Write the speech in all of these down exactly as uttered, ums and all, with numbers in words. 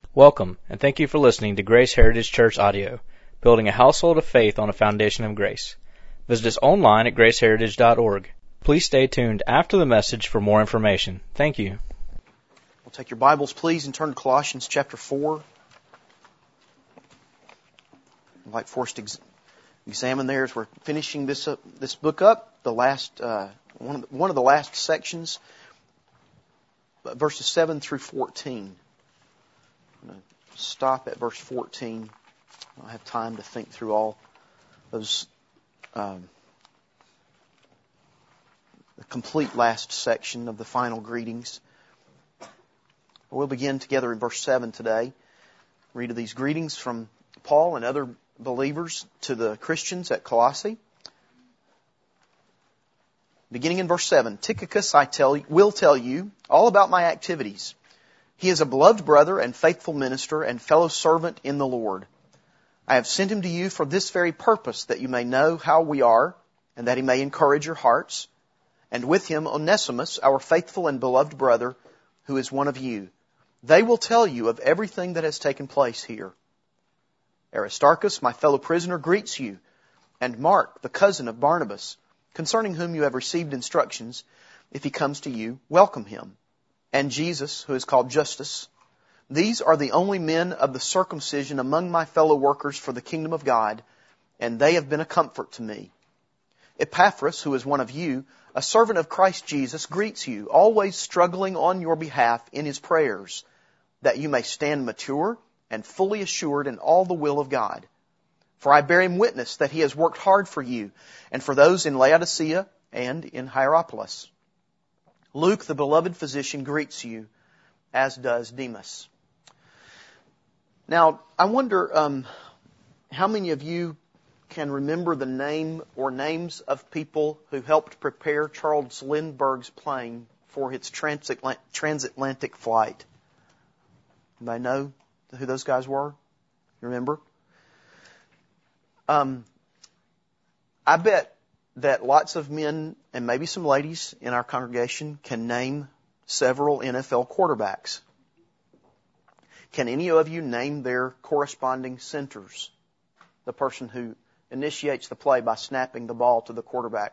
Welcome, and thank you for listening to Grace Heritage Church Audio, building a household of faith on a foundation of grace. Visit us online at grace heritage dot org. Please stay tuned after the message for more information. Thank you. We'll take your Bibles, please, and turn to Colossians chapter four. I'd like for us to ex- examine there as we're finishing this up, this book up, the last uh, one of the, one of the last sections, verses seven through fourteen. I'm going to stop at verse fourteen. I don't have time to think through all those, um, the complete last section of the final greetings. We'll begin together in verse seven today. Read of these greetings from Paul and other believers to the Christians at Colossae. Beginning in verse seven, Tychicus, I tell you, will tell you all about my activities. He is a beloved brother and faithful minister and fellow servant in the Lord. I have sent him to you for this very purpose, that you may know how we are, and that he may encourage your hearts. And with him Onesimus, our faithful and beloved brother, who is one of you. They will tell you of everything that has taken place here. Aristarchus, my fellow prisoner, greets you, and Mark, the cousin of Barnabas, concerning whom you have received instructions. If he comes to you, welcome him. And Jesus, who is called Justus. These are the only men of the circumcision among my fellow workers for the kingdom of God, and they have been a comfort to me. Epaphras, who is one of you, a servant of Christ Jesus, greets you, always struggling on your behalf in his prayers, that you may stand mature and fully assured in all the will of God. For I bear him witness that he has worked hard for you, and for those in Laodicea and in Hierapolis. Luke, the beloved physician, greets you, as does Demas. Now, I wonder um, how many of you can remember the name or names of people who helped prepare Charles Lindbergh's plane for its transatlant- transatlantic flight? Anybody know who those guys were? Remember? Um, I bet that lots of men and maybe some ladies in our congregation can name several N F L quarterbacks. Can any of you name their corresponding centers? The person who initiates the play by snapping the ball to the quarterback.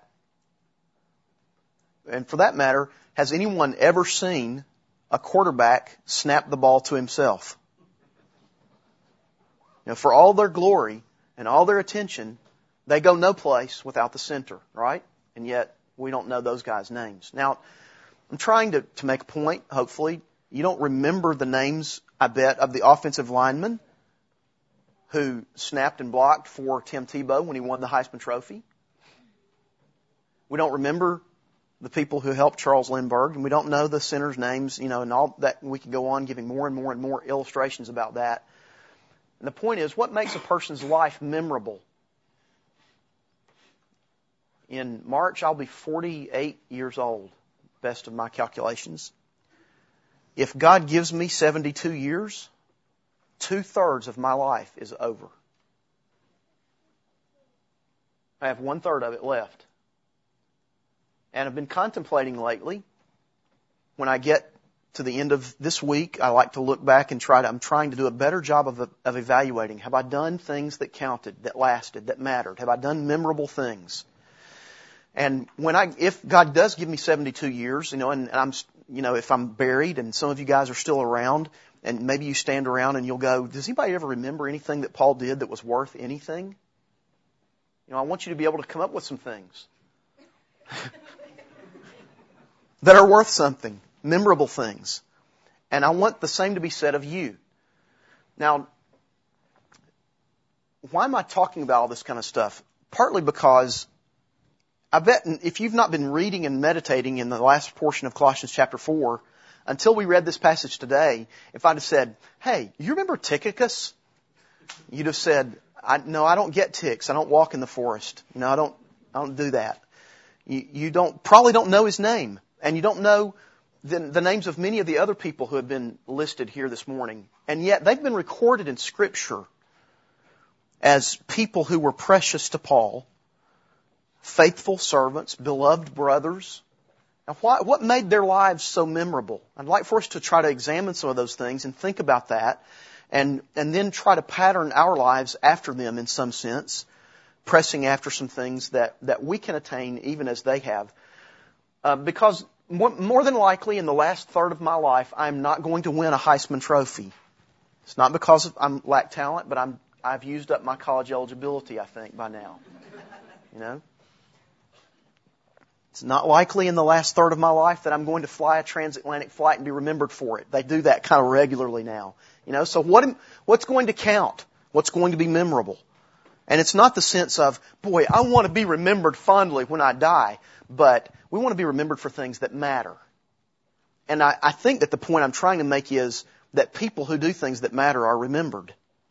And for that matter, has anyone ever seen a quarterback snap the ball to himself? You know, for all their glory and all their attention, they go no place without the center, right? And yet, we don't know those guys' names. Now, I'm trying to, to make a point, hopefully. You don't remember the names, I bet, of the offensive linemen who snapped and blocked for Tim Tebow when he won the Heisman Trophy. We don't remember the people who helped Charles Lindbergh, and we don't know the centers' names, you know, and all that. We could go on giving more and more and more illustrations about that. And the point is, what makes a person's life memorable? In March, I'll be forty-eight years old, best of my calculations. If God gives me seventy-two years, two-thirds of my life is over. I have one-third of it left. And I've been contemplating lately, when I get to the end of this week, I like to look back and try to, I'm trying to do a better job of, of evaluating. Have I done things that counted, that lasted, that mattered? Have I done memorable things? And when I, if God does give me seventy-two years, you know, and, and I'm, you know, if I'm buried and some of you guys are still around, and maybe you stand around and you'll go, does anybody ever remember anything that Paul did that was worth anything? You know, I want you to be able to come up with some things that are worth something, memorable things. And I want the same to be said of you. Now, why am I talking about all this kind of stuff? Partly because I bet if you've not been reading and meditating in the last portion of Colossians chapter four, until we read this passage today, if I'd have said, hey, you remember Tychicus? You'd have said, I, no, I don't get ticks. I don't walk in the forest. You know, I don't, I don't do that. You, you don't, probably don't know his name. And you don't know the, the names of many of the other people who have been listed here this morning. And yet they've been recorded in Scripture as people who were precious to Paul, faithful servants, beloved brothers, Now, why, what made their lives so memorable? I'd like for us to try to examine some of those things and think about that, and, and then try to pattern our lives after them in some sense, pressing after some things that, that we can attain even as they have. Uh, because more, more than likely in the last third of my life, I'm not going to win a Heisman Trophy. It's not because I lack talent, but I'm, I've used up my college eligibility, I think, by now. You know? It's not likely in the last third of my life that I'm going to fly a transatlantic flight and be remembered for it. They do that kind of regularly now. You know, so what, what's going to count? What's going to be memorable? And it's not the sense of, boy, I want to be remembered fondly when I die, but we want to be remembered for things that matter. And I, I think that the point I'm trying to make is that people who do things that matter are remembered,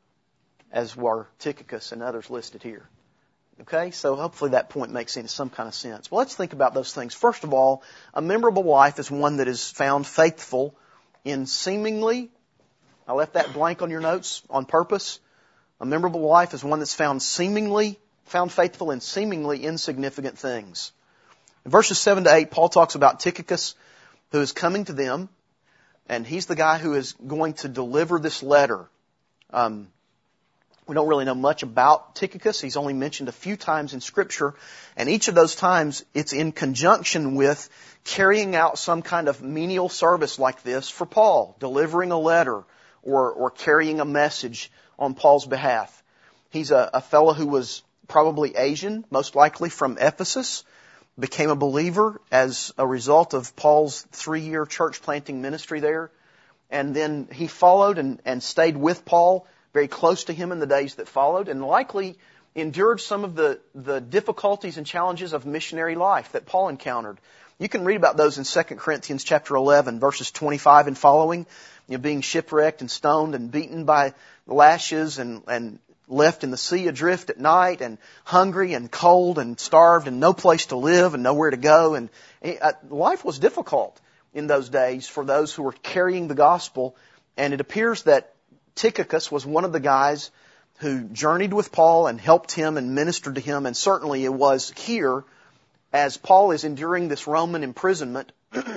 as were Tychicus and others listed here. Okay, so hopefully that point makes some kind of sense. Well, let's think about those things. First of all, a memorable life is one that is found faithful in seemingly, I left that blank on your notes on purpose. A memorable life is one that's found seemingly, found faithful in seemingly insignificant things. In verses seven to eight, Paul talks about Tychicus, who is coming to them, and he's the guy who is going to deliver this letter. Um, We don't really know much about Tychicus. He's only mentioned a few times in Scripture. And each of those times, it's in conjunction with carrying out some kind of menial service like this for Paul, delivering a letter or, or carrying a message on Paul's behalf. He's a, a fellow who was probably Asian, most likely from Ephesus, became a believer as a result of Paul's three-year church planting ministry there. And then he followed and, and stayed with Paul, very close to him in the days that followed, and likely endured some of the, the difficulties and challenges of missionary life that Paul encountered. You can read about those in Second Corinthians chapter eleven, verses twenty-five and following, you know, being shipwrecked and stoned and beaten by lashes and, and left in the sea adrift at night and hungry and cold and starved and no place to live and nowhere to go. And uh, life was difficult in those days for those who were carrying the gospel, and it appears that Tychicus was one of the guys who journeyed with Paul and helped him and ministered to him, and certainly it was here as Paul is enduring this Roman imprisonment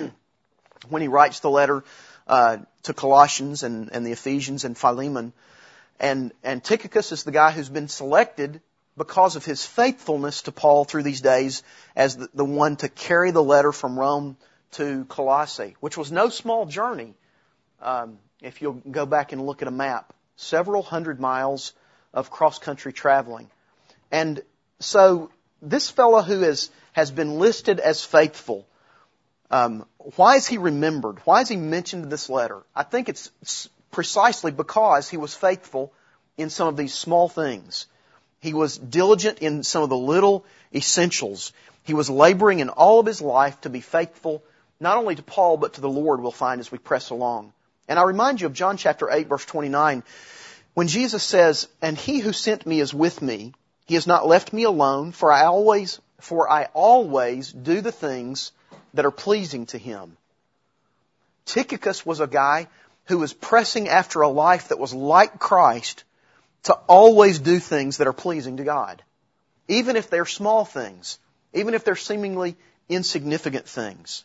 when he writes the letter uh, to Colossians and, and the Ephesians and Philemon. And, and Tychicus is the guy who's been selected because of his faithfulness to Paul through these days as the, the one to carry the letter from Rome to Colossae, which was no small journey. Um, If you'll go back and look at a map, several hundred miles of cross-country traveling. And so this fellow who is, has been listed as faithful, um, why is he remembered? Why is he mentioned in this letter? I think it's precisely because he was faithful in some of these small things. He was diligent in some of the little essentials. He was laboring in all of his life to be faithful, not only to Paul, but to the Lord, we'll find as we press along. And I remind you of John chapter eight, verse twenty-nine, when Jesus says, "And he who sent me is with me. He has not left me alone, for I always, for I always do the things that are pleasing to him." Tychicus was a guy who was pressing after a life that was like Christ to always do things that are pleasing to God. Even if they're small things. Even if they're seemingly insignificant things.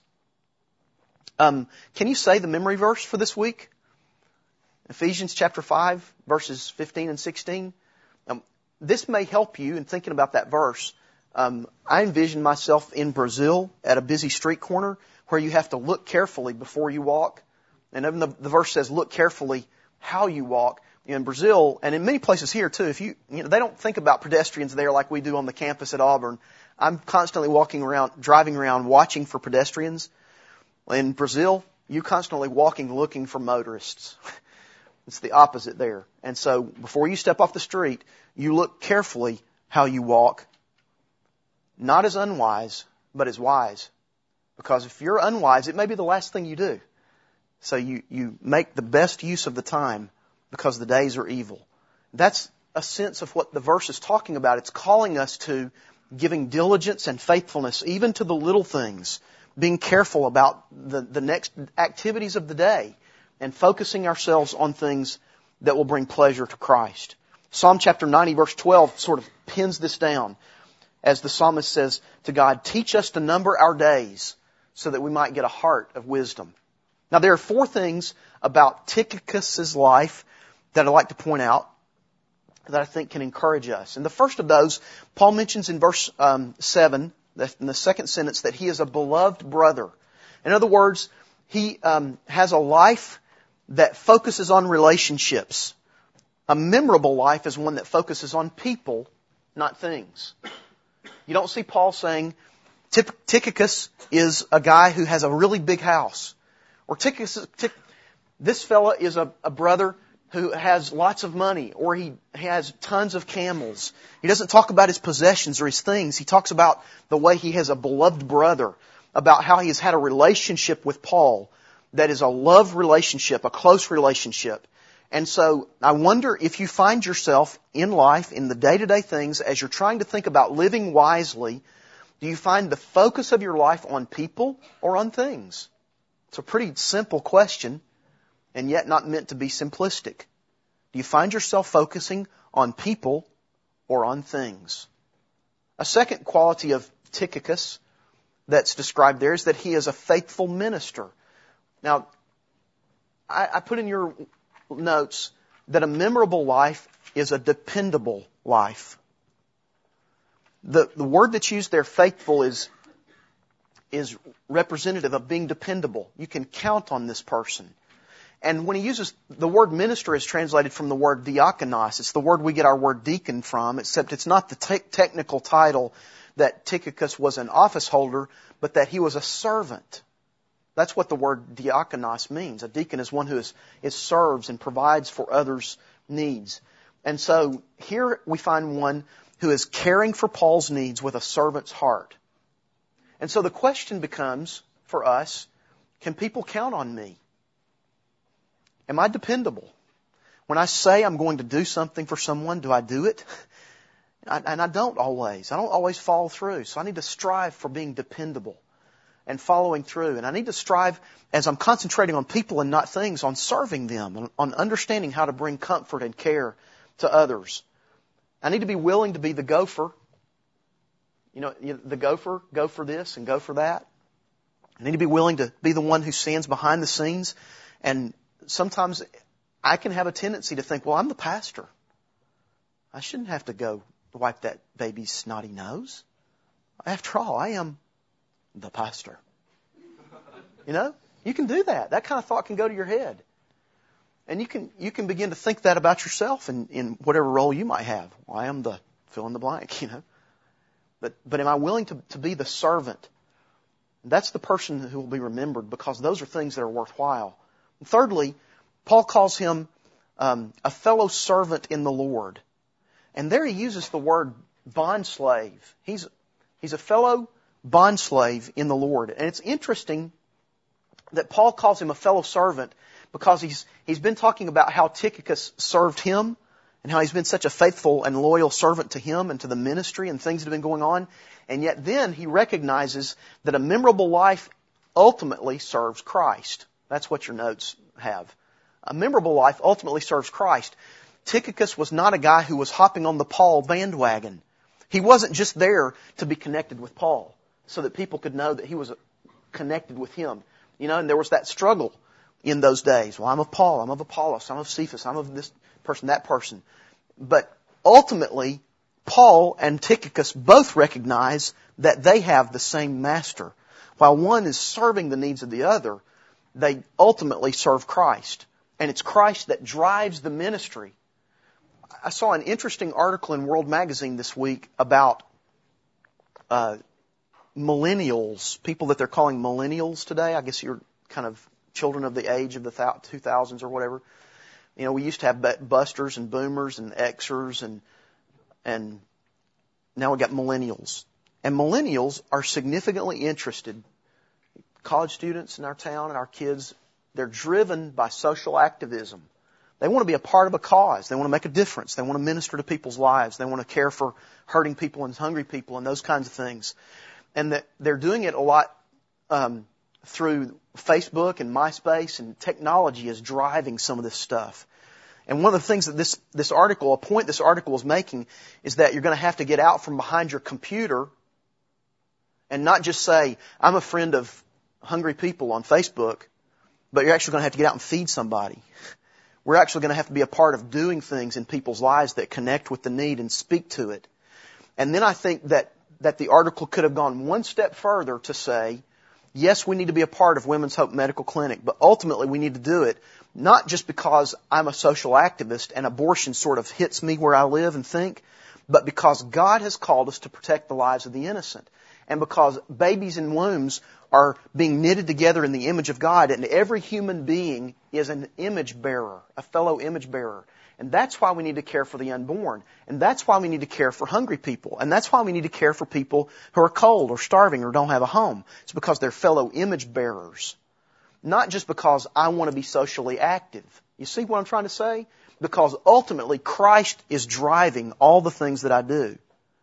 Um, can you say the memory verse for this week? Ephesians chapter five, verses fifteen and sixteen. Um, this may help you in thinking about that verse. Um, I envision myself in Brazil at a busy street corner where you have to look carefully before you walk. And even the, the verse says, look carefully how you walk. In Brazil, and in many places here too, if you, you know, they don't think about pedestrians there like we do on the campus at Auburn. I'm constantly walking around, driving around, watching for pedestrians. In Brazil, you're constantly walking, looking for motorists. It's the opposite there. And so before you step off the street, you look carefully how you walk, not as unwise, but as wise. Because if you're unwise, it may be the last thing you do. So you, you make the best use of the time because the days are evil. That's a sense of what the verse is talking about. It's calling us to giving diligence and faithfulness even to the little things, being careful about the, the next activities of the day, and focusing ourselves on things that will bring pleasure to Christ. Psalm chapter ninety, verse twelve sort of pins this down as the psalmist says to God, "Teach us to number our days so that we might get a heart of wisdom. Now, there are four things about Tychicus' life that I'd like to point out that I think can encourage us. And the first of those, Paul mentions in verse um, seven, in the second sentence, that he is a beloved brother. In other words, he um, has a life that focuses on relationships. A memorable life is one that focuses on people, not things. You don't see Paul saying, Tychicus is a guy who has a really big house. Or Tychicus, Tych, this fella is a, a brother who has lots of money, or he has tons of camels. He doesn't talk about his possessions or his things. He talks about the way he has a beloved brother, about how he has had a relationship with Paul that is a love relationship, a close relationship. And so I wonder if you find yourself in life, in the day-to-day things, as you're trying to think about living wisely, do you find the focus of your life on people or on things? It's a pretty simple question, and yet not meant to be simplistic. Do you find yourself focusing on people or on things? A second quality of Tychicus that's described there is that he is a faithful minister. Now, I, I put in your notes that a memorable life is a dependable life. The, the word that's used there, faithful, is, is representative of being dependable. You can count on this person. And when he uses the word minister is translated from the word diakonos. It's the word we get our word deacon from, except it's not the te- technical title that Tychicus was an office holder, but that he was a servant. That's what the word diakonos means. A deacon is one who is, is serves and provides for others' needs. And so here we find one who is caring for Paul's needs with a servant's heart. And so the question becomes for us, can people count on me? Am I dependable? When I say I'm going to do something for someone, do I do it? And I don't always. I don't always follow through. So I need to strive for being dependable and following through. And I need to strive, as I'm concentrating on people and not things, on serving them, on understanding how to bring comfort and care to others. I need to be willing to be the gopher. You know, the gopher, go for this and go for that. I need to be willing to be the one who stands behind the scenes. And sometimes I can have a tendency to think, well, I'm the pastor. I shouldn't have to go wipe that baby's snotty nose. After all, I am the pastor. You know, you can do that. That kind of thought can go to your head. And you can you can begin to think that about yourself in, in whatever role you might have. Well, I am the fill in the blank, you know. But but am I willing to, to be the servant? That's the person who will be remembered, because those are things that are worthwhile. And thirdly, Paul calls him um, a fellow servant in the Lord. And there he uses the word bondslave. He's he's a fellow bondslave in the Lord. And it's interesting that Paul calls him a fellow servant, because he's he's been talking about how Tychicus served him and how he's been such a faithful and loyal servant to him and to the ministry and things that have been going on. And yet then he recognizes that a memorable life ultimately serves Christ. That's what your notes have. A memorable life ultimately serves Christ. Tychicus was not a guy who was hopping on the Paul bandwagon. He wasn't just there to be connected with Paul so that people could know that he was connected with him. You know, and there was that struggle in those days. Well, I'm of Paul, I'm of Apollos, I'm of Cephas, I'm of this person, that person. But ultimately, Paul and Tychicus both recognize that they have the same master. While one is serving the needs of the other, they ultimately serve Christ. And it's Christ that drives the ministry. I saw an interesting article in World Magazine this week about uh, millennials, people that they're calling millennials today. I guess you're kind of children of the age of the two thousands or whatever. You know, we used to have busters and boomers and Xers and and now we got millennials. And millennials are significantly interested. College students in our town and our kids, they're driven by social activism. They want to be a part of a cause. They want to make a difference. They want to minister to people's lives. They want to care for hurting people and hungry people and those kinds of things. And that they're doing it a lot um, through Facebook and MySpace, and technology is driving some of this stuff. And one of the things that this, this article, a point this article is making, is that you're going to have to get out from behind your computer and not just say, I'm a friend of hungry people on Facebook, but you're actually going to have to get out and feed somebody. We're actually going to have to be a part of doing things in people's lives that connect with the need and speak to it. And then I think that, that the article could have gone one step further to say, yes, we need to be a part of Women's Hope Medical Clinic, but ultimately we need to do it not just because I'm a social activist and abortion sort of hits me where I live and think, but because God has called us to protect the lives of the innocent. And because babies in wombs are being knitted together in the image of God, and every human being is an image bearer, a fellow image bearer. And that's why we need to care for the unborn. And that's why we need to care for hungry people. And that's why we need to care for people who are cold or starving or don't have a home. It's because they're fellow image bearers. Not just because I want to be socially active. You see what I'm trying to say? Because ultimately Christ is driving all the things that I do.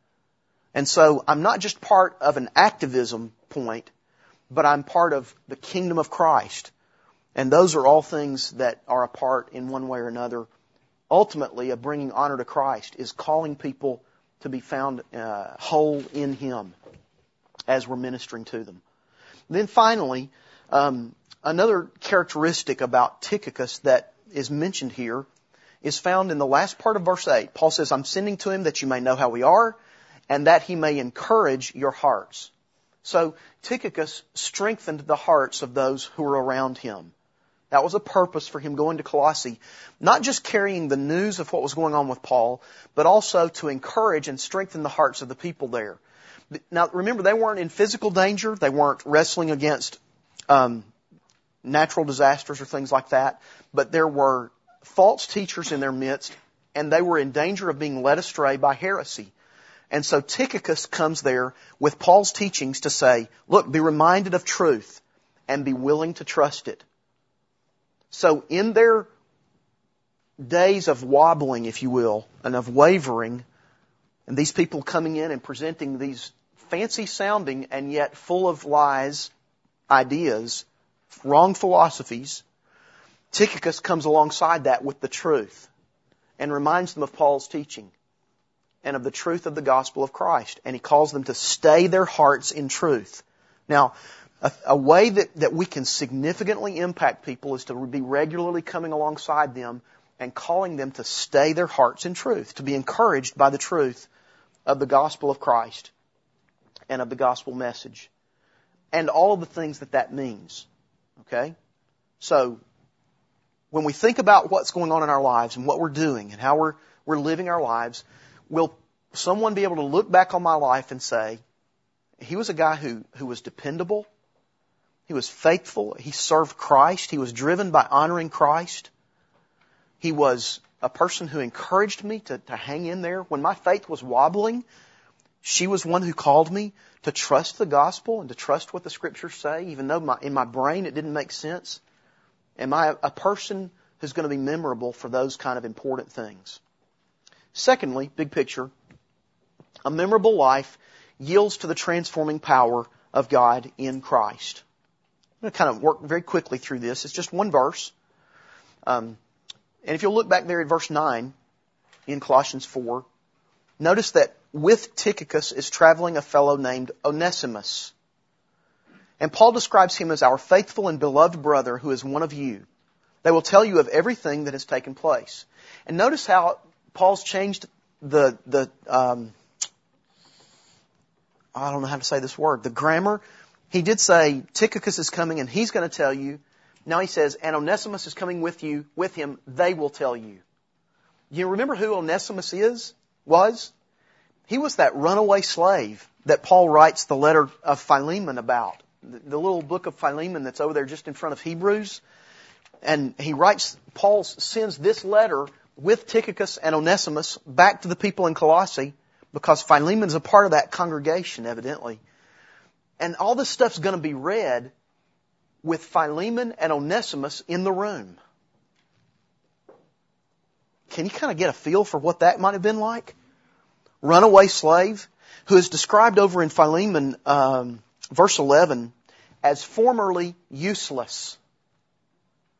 And so I'm not just part of an activism point, but I'm part of the kingdom of Christ. And those are all things that are a part in one way or another. Ultimately, of bringing honor to Christ is calling people to be found uh, whole in Him as we're ministering to them. Then finally, um, another characteristic about Tychicus that is mentioned here is found in the last part of verse eight. Paul says, I'm sending to him that you may know how we are, and that he may encourage your hearts. So Tychicus strengthened the hearts of those who were around him. That was a purpose for him going to Colossae, not just carrying the news of what was going on with Paul, but also to encourage and strengthen the hearts of the people there. Now, remember, they weren't in physical danger. They weren't wrestling against um, natural disasters or things like that. But there were false teachers in their midst, and they were in danger of being led astray by heresy. And so Tychicus comes there with Paul's teachings to say, look, be reminded of truth and be willing to trust it. So in their days of wobbling, if you will, and of wavering, and these people coming in and presenting these fancy sounding and yet full of lies, ideas, wrong philosophies, Tychicus comes alongside that with the truth and reminds them of Paul's teaching and of the truth of the gospel of Christ. And he calls them to stay their hearts in truth. Now, a, a way that, that we can significantly impact people is to be regularly coming alongside them and calling them to stay their hearts in truth, to be encouraged by the truth of the gospel of Christ and of the gospel message and all of the things that that means. Okay? So, when we think about what's going on in our lives and what we're doing and how we're, we're living our lives, will someone be able to look back on my life and say, he was a guy who, who was dependable, he was faithful, he served Christ, he was driven by honoring Christ, he was a person who encouraged me to, to hang in there. When my faith was wobbling, she was one who called me to trust the gospel and to trust what the Scriptures say, even though my, in my brain it didn't make sense. Am I a person who's going to be memorable for those kind of important things? Secondly, big picture, a memorable life yields to the transforming power of God in Christ. I'm going to kind of work very quickly through this. It's just one verse. Um, and if you'll look back there at verse nine in Colossians four, notice that with Tychicus is traveling a fellow named Onesimus. And Paul describes him as our faithful and beloved brother who is one of you. They will tell you of everything that has taken place. And notice how Paul's changed the, the um, I don't know how to say this word, the grammar. He did say Tychicus is coming and he's going to tell you. Now he says, and Onesimus is coming with you, with him, they will tell you. You remember who Onesimus is, was? He was that runaway slave that Paul writes the letter of Philemon about. The, the little book of Philemon that's over there just in front of Hebrews. And he writes, Paul sends this letter with Tychicus and Onesimus back to the people in Colossae because Philemon's a part of that congregation, evidently. And all this stuff's going to be read with Philemon and Onesimus in the room. Can you kind of get a feel for what that might have been like? Runaway slave who is described over in Philemon, um, verse eleven, as formerly useless.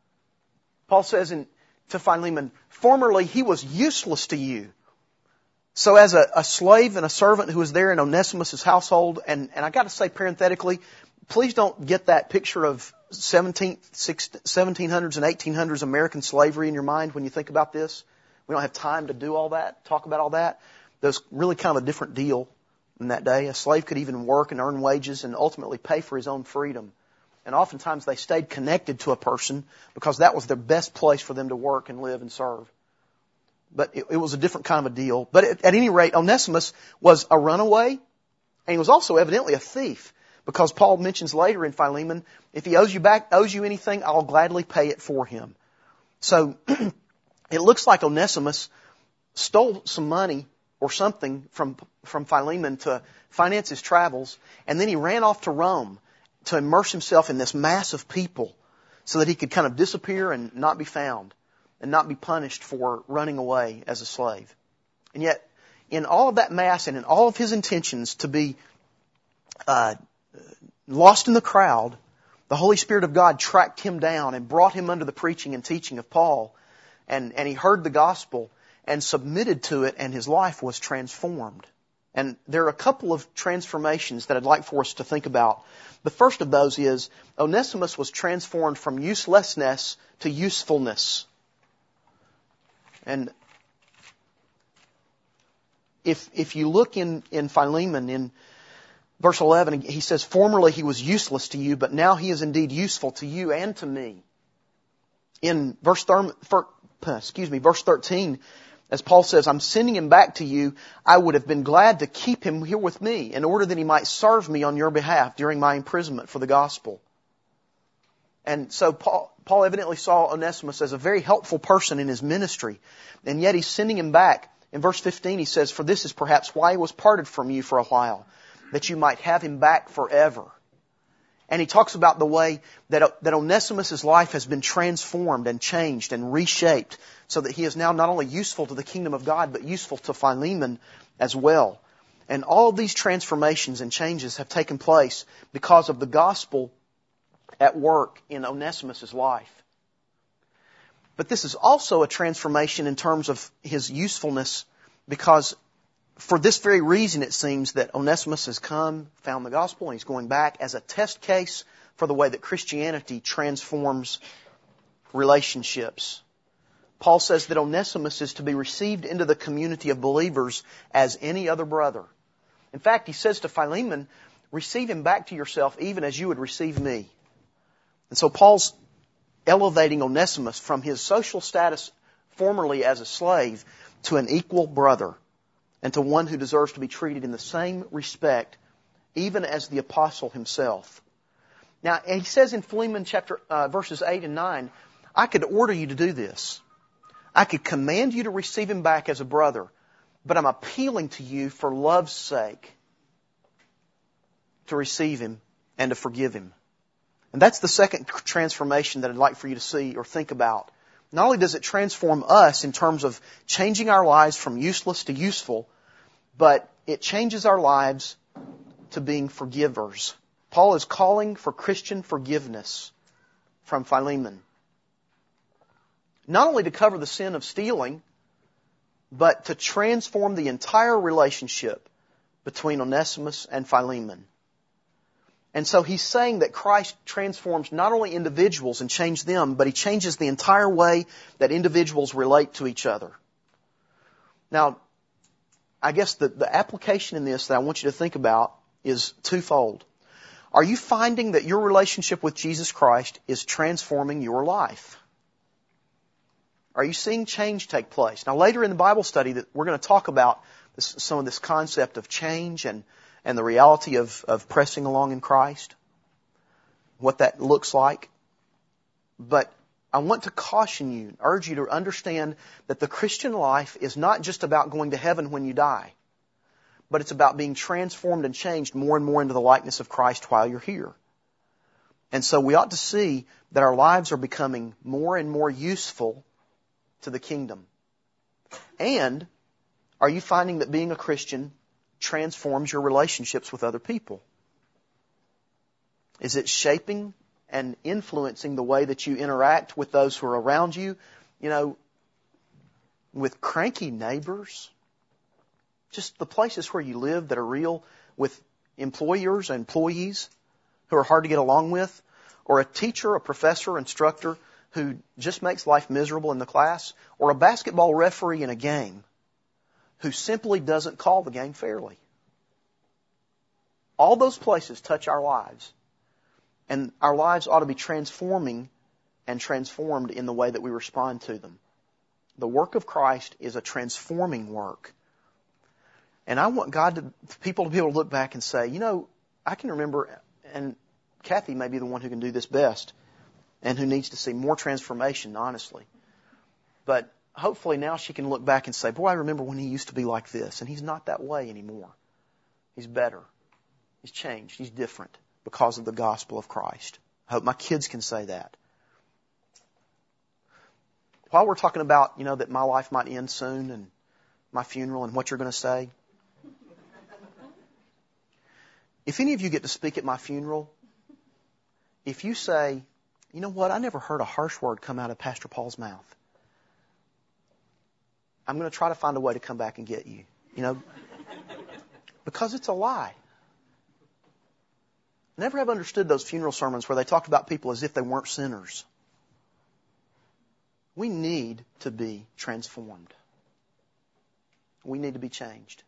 Paul says in, to Philemon, formerly he was useless to you. So as a, a slave and a servant who was there in Onesimus' household, and, and I got to say parenthetically, please don't get that picture of seventeenth, seventeen hundreds and eighteen hundreds American slavery in your mind when you think about this. We don't have time to do all that, talk about all that. There's really kind of a different deal in that day. A slave could even work and earn wages and ultimately pay for his own freedom. And oftentimes they stayed connected to a person because that was their best place for them to work and live and serve. But it, it was a different kind of a deal. But at, at any rate, Onesimus was a runaway, and he was also evidently a thief, because Paul mentions later in Philemon, if he owes you back, owes you anything, I'll gladly pay it for him. So it looks like Onesimus stole some money or something from from Philemon to finance his travels, and then he ran off to Rome to immerse himself in this mass of people so that he could kind of disappear and not be found, and not be punished for running away as a slave. And yet, in all of that mass and in all of his intentions to be uh, lost in the crowd, the Holy Spirit of God tracked him down and brought him under the preaching and teaching of Paul. And, and he heard the gospel and submitted to it, and his life was transformed. And there are a couple of transformations that I'd like for us to think about. The first of those is Onesimus was transformed from uselessness to usefulness. And if if you look in, in Philemon, in verse eleven, he says, formerly he was useless to you, but now he is indeed useful to you and to me. In verse, thir- for, excuse me, verse thirteen, as Paul says, I'm sending him back to you. I would have been glad to keep him here with me in order that he might serve me on your behalf during my imprisonment for the gospel. And so Paul, Paul evidently saw Onesimus as a very helpful person in his ministry. And yet he's sending him back. In verse fifteen he says, for this is perhaps why he was parted from you for a while, that you might have him back forever. And he talks about the way that, that Onesimus' life has been transformed and changed and reshaped so that he is now not only useful to the kingdom of God, but useful to Philemon as well. And all of these transformations and changes have taken place because of the gospel at work in Onesimus' life. But this is also a transformation in terms of his usefulness, because for this very reason it seems that Onesimus has come, found the gospel, and he's going back as a test case for the way that Christianity transforms relationships. Paul says that Onesimus is to be received into the community of believers as any other brother. In fact, he says to Philemon, receive him back to yourself even as you would receive me. And so Paul's elevating Onesimus from his social status formerly as a slave to an equal brother, and to one who deserves to be treated in the same respect, even as the apostle himself. Now, he says in Philemon chapter uh, verses eight and nine, I could order you to do this. I could command you to receive him back as a brother, but I'm appealing to you for love's sake to receive him and to forgive him. And that's the second transformation that I'd like for you to see or think about. Not only does it transform us in terms of changing our lives from useless to useful, but it changes our lives to being forgivers. Paul is calling for Christian forgiveness from Philemon. Not only to cover the sin of stealing, but to transform the entire relationship between Onesimus and Philemon. And so he's saying that Christ transforms not only individuals and changes them, but he changes the entire way that individuals relate to each other. Now, I guess the, the application in this that I want you to think about is twofold. Are you finding that your relationship with Jesus Christ is transforming your life? Are you seeing change take place? Now, later in the Bible study, that we're going to talk about this, some of this concept of change and and the reality of, of pressing along in Christ, what that looks like. But I want to caution you, urge you to understand that the Christian life is not just about going to heaven when you die, but it's about being transformed and changed more and more into the likeness of Christ while you're here. And so we ought to see that our lives are becoming more and more useful to the kingdom. And are you finding that being a Christian transforms your relationships with other people? Is it shaping and influencing the way that you interact with those who are around you? You know, with cranky neighbors, Just the places where you live that are real, with employers and employees who are hard to get along with, or a teacher, a professor, instructor who just makes life miserable in the class, or a basketball referee in a game who simply doesn't call the game fairly. All those places touch our lives. And our lives ought to be transforming and transformed in the way that we respond to them. The work of Christ is a transforming work. And I want God to, people to be able to look back and say, you know, I can remember, and Kathy may be the one who can do this best and who needs to see more transformation, honestly. But hopefully now she can look back and say, boy, I remember when he used to be like this, and he's not that way anymore. He's better. He's changed. He's different because of the gospel of Christ. I hope my kids can say that. While we're talking about, you know, that my life might end soon and my funeral and what you're going to say, if any of you get to speak at my funeral, if you say, you know what, I never heard a harsh word come out of Pastor Paul's mouth, I'm going to try to find a way to come back and get you. You know, because it's a lie. Never have understood those funeral sermons where they talked about people as if they weren't sinners. We need to be transformed. We need to be changed.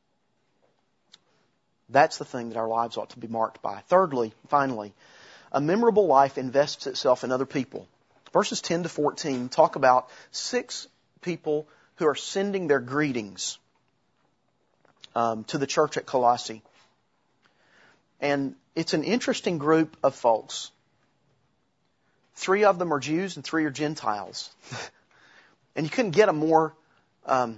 That's the thing that our lives ought to be marked by. Thirdly, finally, a memorable life invests itself in other people. Verses ten to fourteen talk about six people who are sending their greetings um, to the church at Colossae. And it's an interesting group of folks. Three of them are Jews and three are Gentiles. And you couldn't get a more um,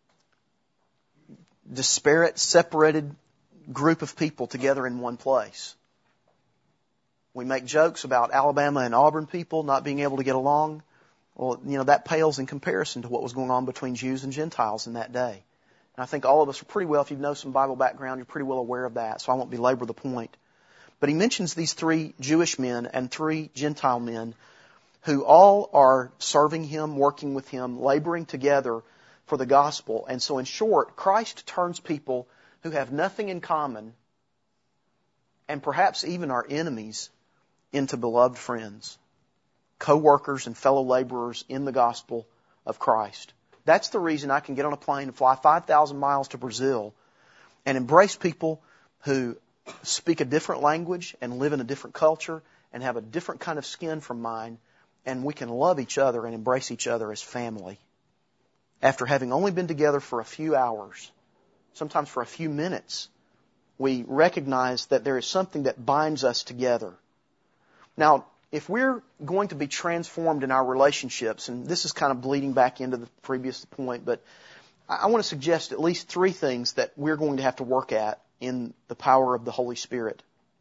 disparate, separated group of people together in one place. We make jokes about Alabama and Auburn people not being able to get along. Well, you know, that pales in comparison to what was going on between Jews and Gentiles in that day. And I think all of us are pretty well, if you know some Bible background, you're pretty well aware of that, so I won't belabor the point. But he mentions these three Jewish men and three Gentile men who all are serving him, working with him, laboring together for the gospel. And so in short, Christ turns people who have nothing in common, and perhaps even our enemies, into beloved friends, co-workers and fellow laborers in the gospel of Christ. That's the reason I can get on a plane and fly five thousand miles to Brazil and embrace people who speak a different language and live in a different culture and have a different kind of skin from mine, and we can love each other and embrace each other as family. After having only been together for a few hours, sometimes for a few minutes, we recognize that there is something that binds us together. Now, if we're going to be transformed in our relationships, and this is kind of bleeding back into the previous point, but I want to suggest at least three things that we're going to have to work at in the power of the Holy Spirit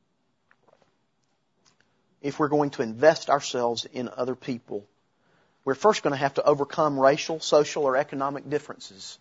if we're going to invest ourselves in other people. We're first going to have to overcome racial, social, or economic differences.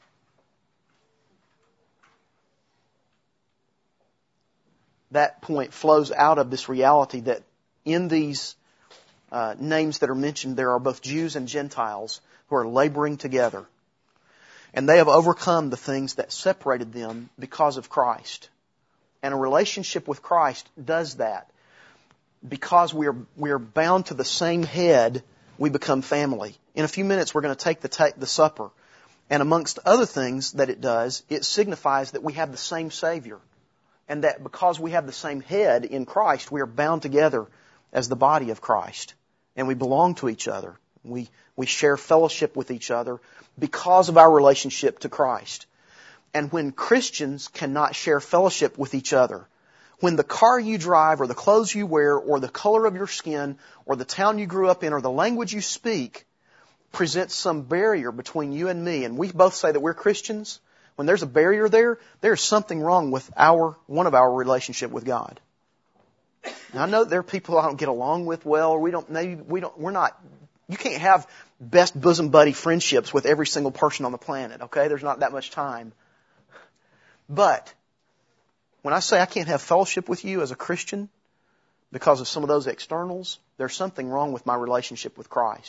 That point flows out of this reality that in these uh, names that are mentioned, there are both Jews and Gentiles who are laboring together. And they have overcome the things that separated them because of Christ. And a relationship with Christ does that. Because we are, we are bound to the same head, we become family. In a few minutes, we're going to take the, ta- the supper. And amongst other things that it does, it signifies that we have the same Savior. And that because we have the same head in Christ, we are bound together as the body of Christ. And we belong to each other. We, we share fellowship with each other because of our relationship to Christ. And when Christians cannot share fellowship with each other, when the car you drive or the clothes you wear or the color of your skin or the town you grew up in or the language you speak presents some barrier between you and me, and we both say that we're Christians, when there's a barrier there, there's something wrong with our one of our relationship with God. Now, I know there are people I don't get along with well, or we don't, maybe we don't, we're not, you can't have best bosom buddy friendships with every single person on the planet, okay? There's not that much time. But when I say I can't have fellowship with you as a Christian because of some of those externals, there's something wrong with my relationship with Christ.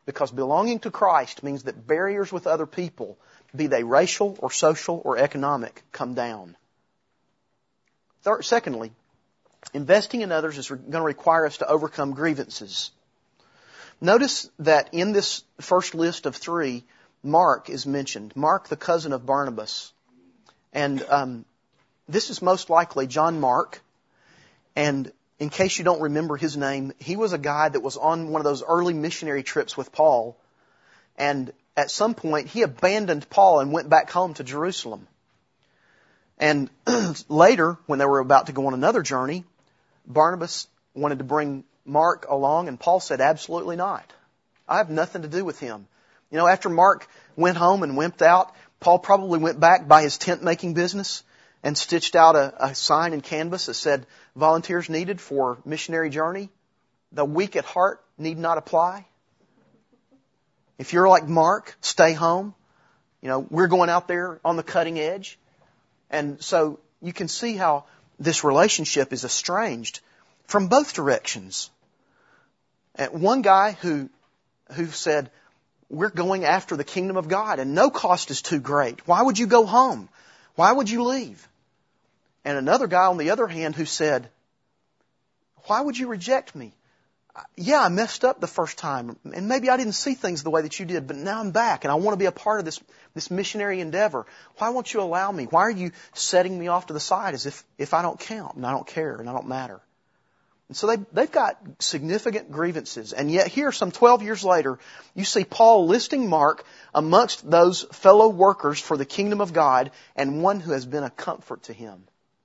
Because belonging to Christ means that barriers with other people, be they racial or social or economic, come down. Third, secondly, investing in others is going to require us to overcome grievances. Notice that in this first list of three, Mark is mentioned. Mark, the cousin of Barnabas. And um, this is most likely John Mark. And in case you don't remember his name, he was a guy that was on one of those early missionary trips with Paul. And at some point, he abandoned Paul and went back home to Jerusalem. And later, when they were about to go on another journey, Barnabas wanted to bring Mark along, and Paul said, absolutely not. I have nothing to do with him. You know, after Mark went home and wimped out, Paul probably went back by his tent-making business and stitched out a, a sign in canvas that said, volunteers needed for missionary journey. The weak at heart need not apply. If you're like Mark, stay home. You know, we're going out there on the cutting edge. And so you can see how this relationship is estranged from both directions. And one guy who who said, we're going after the kingdom of God and no cost is too great. Why would you go home? Why would you leave? And another guy on the other hand who said, why would you reject me? Yeah, I messed up the first time, and maybe I didn't see things the way that you did, but now I'm back, and I want to be a part of this, this missionary endeavor. Why won't you allow me? Why are you setting me off to the side as if, if I don't count, and I don't care, and I don't matter? And so they, they've got significant grievances, and yet here, some twelve years later, you see Paul listing Mark amongst those fellow workers for the kingdom of God, and one who has been a comfort to him.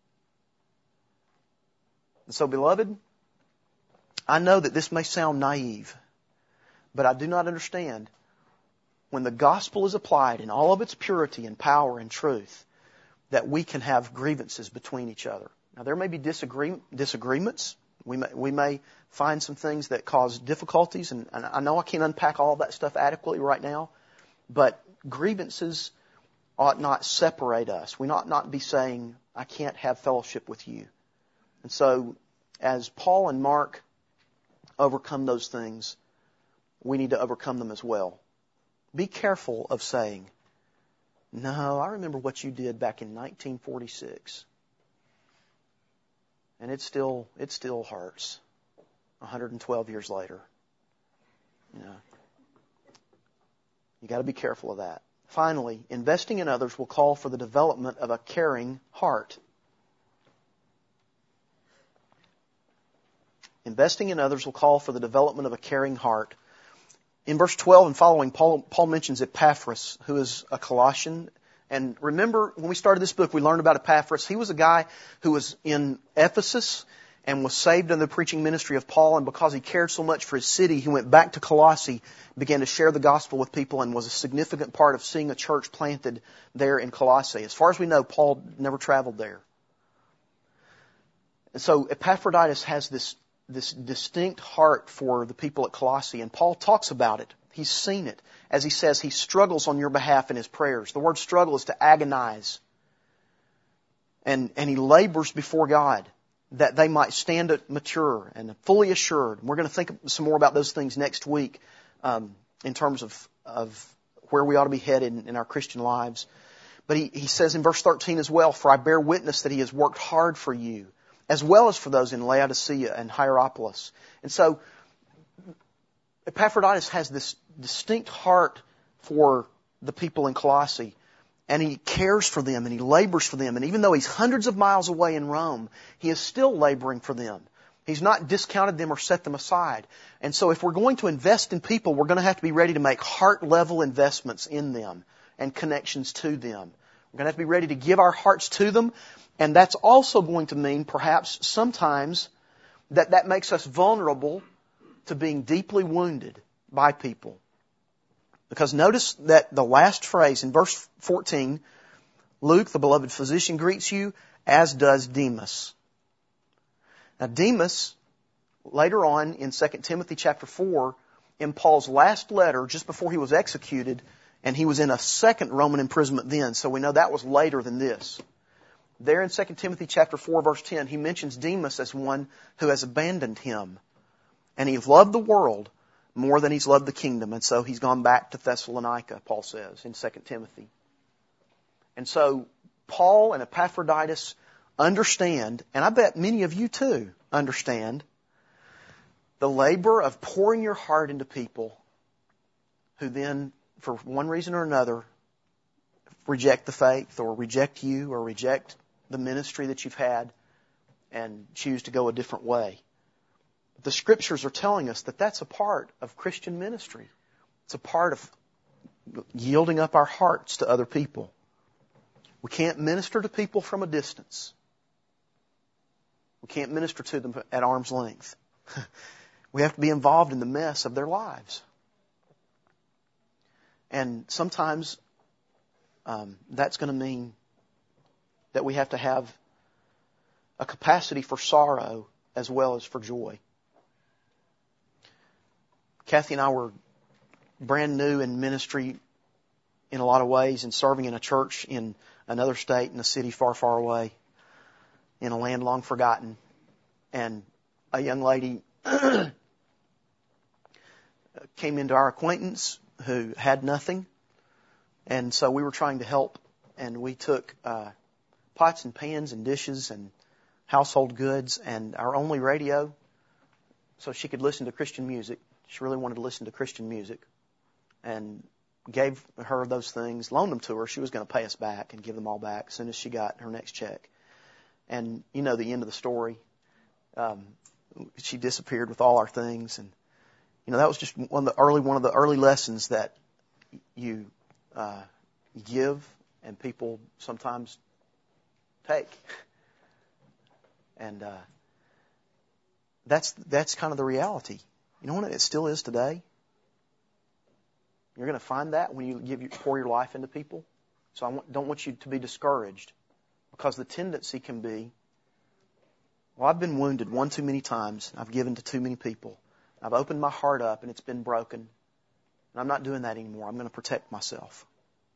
And so, beloved, I know that this may sound naive, but I do not understand when the gospel is applied in all of its purity and power and truth that we can have grievances between each other. Now, there may be disagree, disagreements. We may, we may find some things that cause difficulties, and, and I know I can't unpack all of that stuff adequately right now, but grievances ought not separate us. We ought not be saying, I can't have fellowship with you. And so, as Paul and Mark overcome those things, we need to overcome them as well. Be careful of saying, no, I remember what you did back in nineteen forty-six. And it still, it still hurts one hundred twelve years later. You know, you got to be careful of that. Finally, investing in others will call for the development of a caring heart. Investing in others will call for the development of a caring heart. In verse twelve and following, Paul, Paul mentions Epaphras, who is a Colossian. And remember, when we started this book, we learned about Epaphras. He was a guy who was in Ephesus and was saved in the preaching ministry of Paul. And because he cared so much for his city, he went back to Colossae, began to share the gospel with people, and was a significant part of seeing a church planted there in Colossae. As far as we know, Paul never traveled there. And so Epaphroditus has this this distinct heart for the people at Colossae, and Paul talks about it. He's seen it. As he says, he struggles on your behalf in his prayers. The word struggle is to agonize. And, and he labors before God that they might stand mature and fully assured. We're going to think some more about those things next week um, in terms of, of where we ought to be headed in, in our Christian lives. But he, he says in verse thirteen as well, for I bear witness that he has worked hard for you, as well as for those in Laodicea and Hierapolis. And so, Epaphroditus has this distinct heart for the people in Colossae, and he cares for them, and he labors for them. And even though he's hundreds of miles away in Rome, he is still laboring for them. He's not discounted them or set them aside. And so if we're going to invest in people, we're going to have to be ready to make heart-level investments in them and connections to them. We're going to have to be ready to give our hearts to them. And that's also going to mean, perhaps, sometimes, that that makes us vulnerable to being deeply wounded by people. Because notice that the last phrase in verse fourteen, Luke, the beloved physician, greets you, as does Demas. Now Demas, later on in Second Timothy chapter four, in Paul's last letter, just before he was executed, and he was in a second Roman imprisonment then, so we know that was later than this. There in Second Timothy chapter four, verse ten, he mentions Demas as one who has abandoned him. And he loved the world more than he's loved the kingdom. And so he's gone back to Thessalonica, Paul says in Second Timothy. And so Paul and Epaphroditus understand, and I bet many of you too understand, the labor of pouring your heart into people who then, for one reason or another, reject the faith or reject you or reject the ministry that you've had and choose to go a different way. The Scriptures are telling us that that's a part of Christian ministry. It's a part of yielding up our hearts to other people. We can't minister to people from a distance. We can't minister to them at arm's length. We have to be involved in the mess of their lives. And sometimes um, that's going to mean that we have to have a capacity for sorrow as well as for joy. Kathy and I were brand new in ministry in a lot of ways and serving in a church in another state, in a city far, far away, in a land long forgotten. And a young lady came into our acquaintance who had nothing. And so we were trying to help, and we took uh, pots and pans and dishes and household goods and our only radio so she could listen to Christian music. She really wanted to listen to Christian music, and gave her those things, loaned them to her. She was going to pay us back and give them all back as soon as she got her next check. And you know the end of the story. Um, she disappeared with all our things, and you know that was just one of the early one of the early lessons that you uh, give and people sometimes take. And uh, that's that's kind of the reality. You know what it still is today? You're going to find that when you give you, pour your life into people. So I want, don't want you to be discouraged, because the tendency can be, well, I've been wounded one too many times. I've given to too many people. I've opened my heart up and it's been broken. And I'm not doing that anymore. I'm going to protect myself.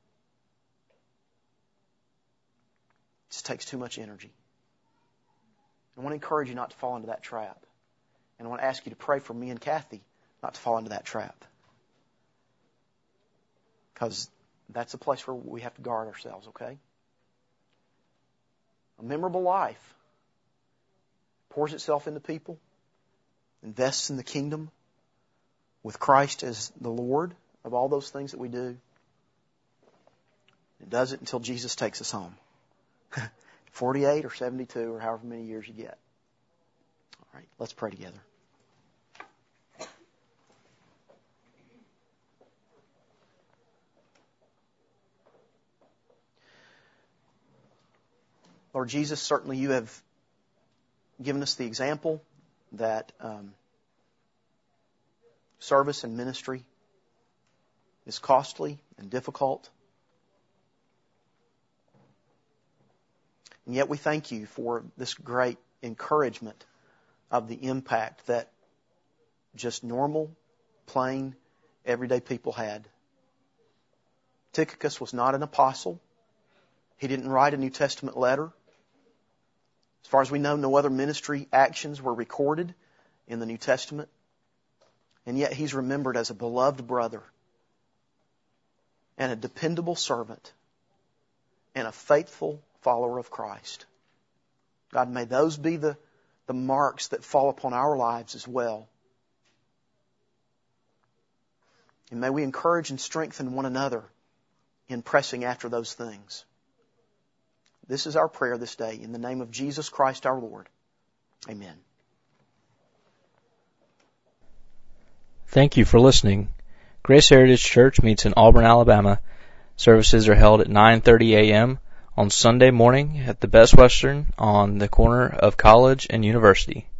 It just takes too much energy. I want to encourage you not to fall into that trap. And I want to ask you to pray for me and Kathy not to fall into that trap. Because that's a place where we have to guard ourselves, okay? A memorable life pours itself into people, invests in the kingdom with Christ as the Lord of all those things that we do. It does it until Jesus takes us home. forty-eight or seventy-two or however many years you get. All right, let's pray together. Lord Jesus, certainly you have given us the example that um, service and ministry is costly and difficult. And yet we thank you for this great encouragement of the impact that just normal, plain, everyday people had. Tychicus was not an apostle. He didn't write a New Testament letter. As far as we know, no other ministry actions were recorded in the New Testament. And yet he's remembered as a beloved brother and a dependable servant and a faithful follower of Christ. God, may those be the, the marks that fall upon our lives as well. And may we encourage and strengthen one another in pressing after those things. This is our prayer this day in the name of Jesus Christ our Lord. Amen. Thank you for listening. Grace Heritage Church meets in Auburn, Alabama. Services are held at nine thirty a.m. on Sunday morning at the Best Western on the corner of College and University.